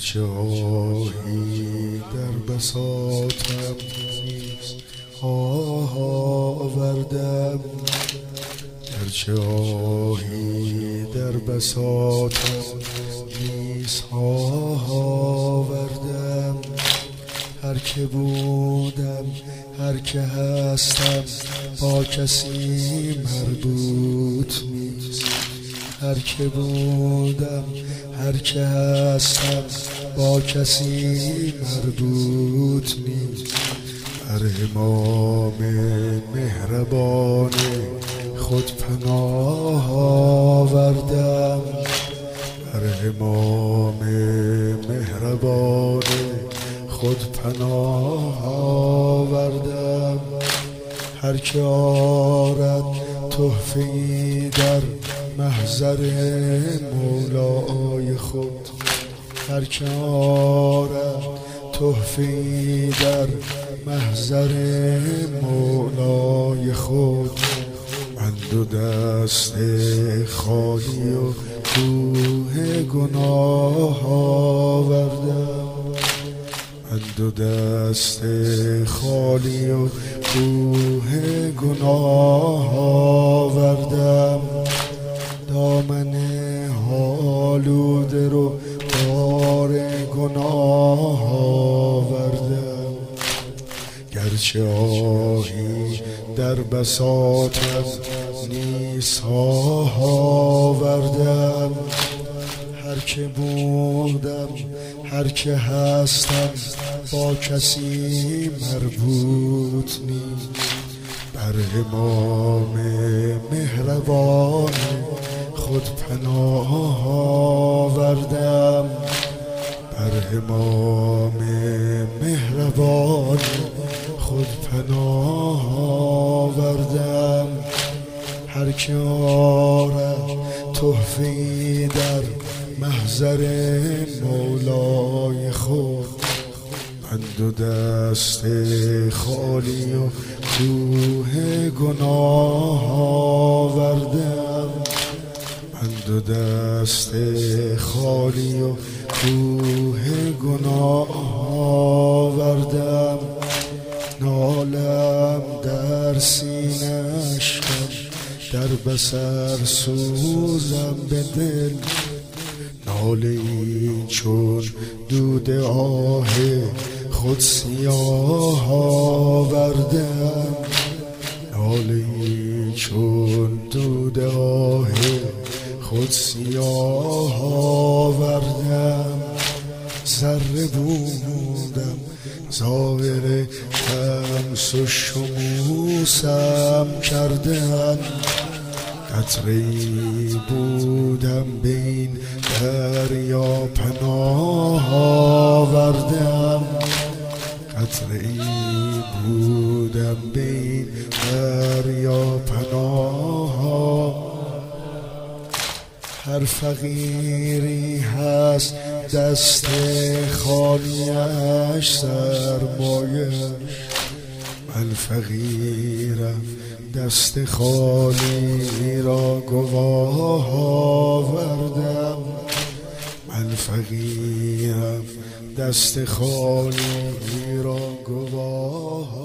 گرچه آهی در بساطم نیست آه آوردم، گرچه آهی در بساطم نیست آه آوردم. هر که بودم هر که هستم با کسی مربوط نیست. هر که بودم هر که هستم با کسی مربوط نیست. بر امام مهربان خود پناه آوردم، بر امام مهربان خود پناه آوردم. هر که آرد تحفه‌ای در محضر مولای خود، هر که آرد تحفه‌ای در محضر مولای خود، من دو دست خالی و کوه گناه آوردم. من دو دست خالی و کوه گناه آوردم. دامن آلوده رو بار گناه آوردم، گرچه آهی در بساطم نیست آه آوردم. هر که بودم هر که هستم با کسی مربوط نیست. بر امام مهربان خود پناه آوردم، بر امام مهربان خود پناه آوردم. هر که آرد تحفه‌ای در محضر مولای خود، من دو دست خالی و کوه گناه آوردم. من دو دست خالی و کوه گناه آوردم. نالم در سینه‌اش در بسر سوزم به دل، ناله‌ای چون دود آه خود سیاه آوردم، ناله‌ای چون دود آه خود سیاه آوردم. ذره بودم ظاهر شمس و شموسم کردن، قطره‌ای بودم بین دریا پناه آوردم، قطره‌ای بودم بین دریا پناه. هر فقیری هست دست خالیش سرمایه‌اش، من فقیرم دست خالی را گواه آوردم، من فقیرم دست خالی را گواه